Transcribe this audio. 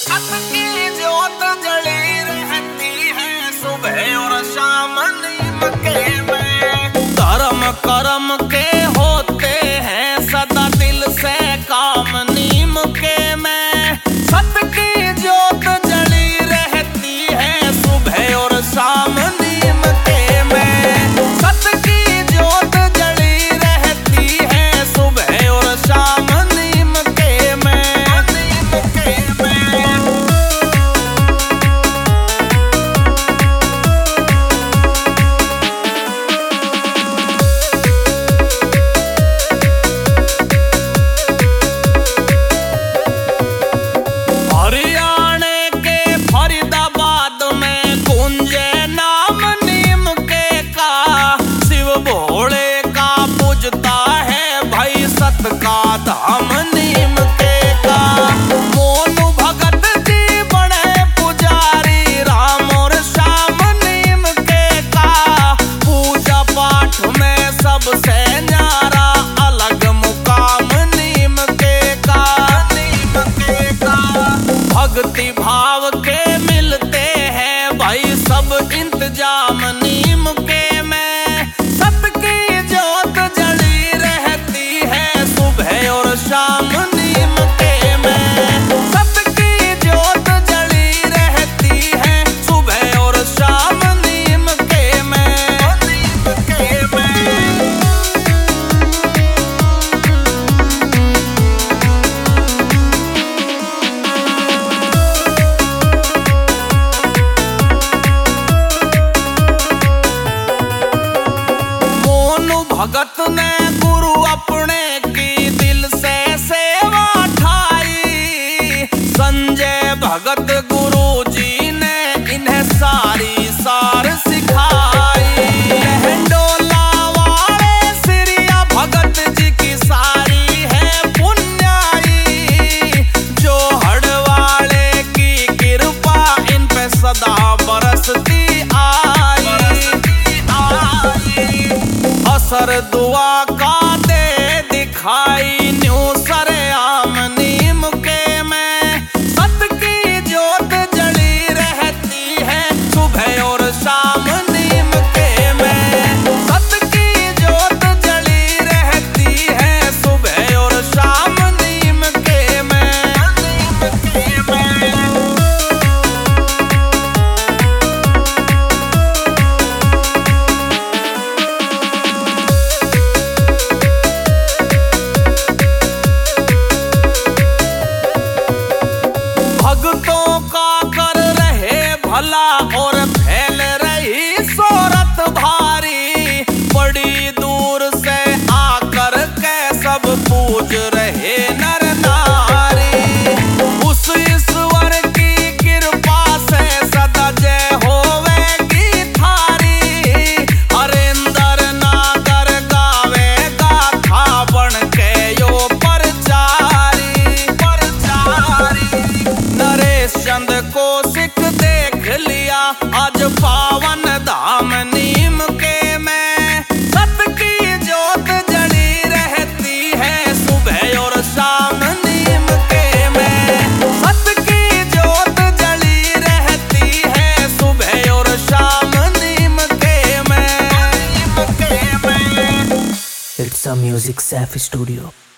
छत की जोत जली रहती है सुबह और शाम नीम के में। धर्म कर्म के होते हैं सदा दिल से काम नीम के में। छत की जोत जली रहती है सुबह और शाम नीम के में। छत की जोत जली रहती है सुबह और शाम नीम के में। नीम के में का धाम नीम के का। मोनू भगत जी बड़े पुजारी राम और श्याम नीम के का। पूजा पाठ में सबसे न्यारा अलग मुकाम नीम के का। नीम के का भक्ति भाव के मिलते हैं भाई सब इंतजाम नीम के में। सबकी जोत जली रहती है सुबह और शाम नीम के में। सबकी जोत जली रहती है सुबह और शाम नीम के में। नीम के में मोनू भगत ने गुरु अपने की दिल से सेवा ठाई। संजय भगत गुरु जी ने इन्हें सारी सार सिखाई। डोला वाले सिरिया भगत जी की सारी है पुण्याई। जो हड़ वाले की कृपा इन पे सदा बरसती आई। असर दुआ का दे दिखाई न्यू सरेआम नीम के में। सत की जोत जली रहती है सुबह और शाम नीम के में। सत की जोत जली रहती है सुबह और शाम नीम के में। नीम के में भक्तों का कर रहे भला और फैल रही शोहरत भारी। बड़ी दूर से आकर के सब पूज रहे नर नारी। उस ईश्वर की कृपा से सदा जय होवेगी थारी। हरेंद्र नागर गावेगा था बन के यो परचारी। नरेश चंद को सिख देख लिया आज पावन धाम नीम के में। सत की जोत जली रहती है सुबह और शाम नीम के में। सत की जोत जली रहती है सुबह और शाम नीम के में। नीम के में It's a Music Safi Studio.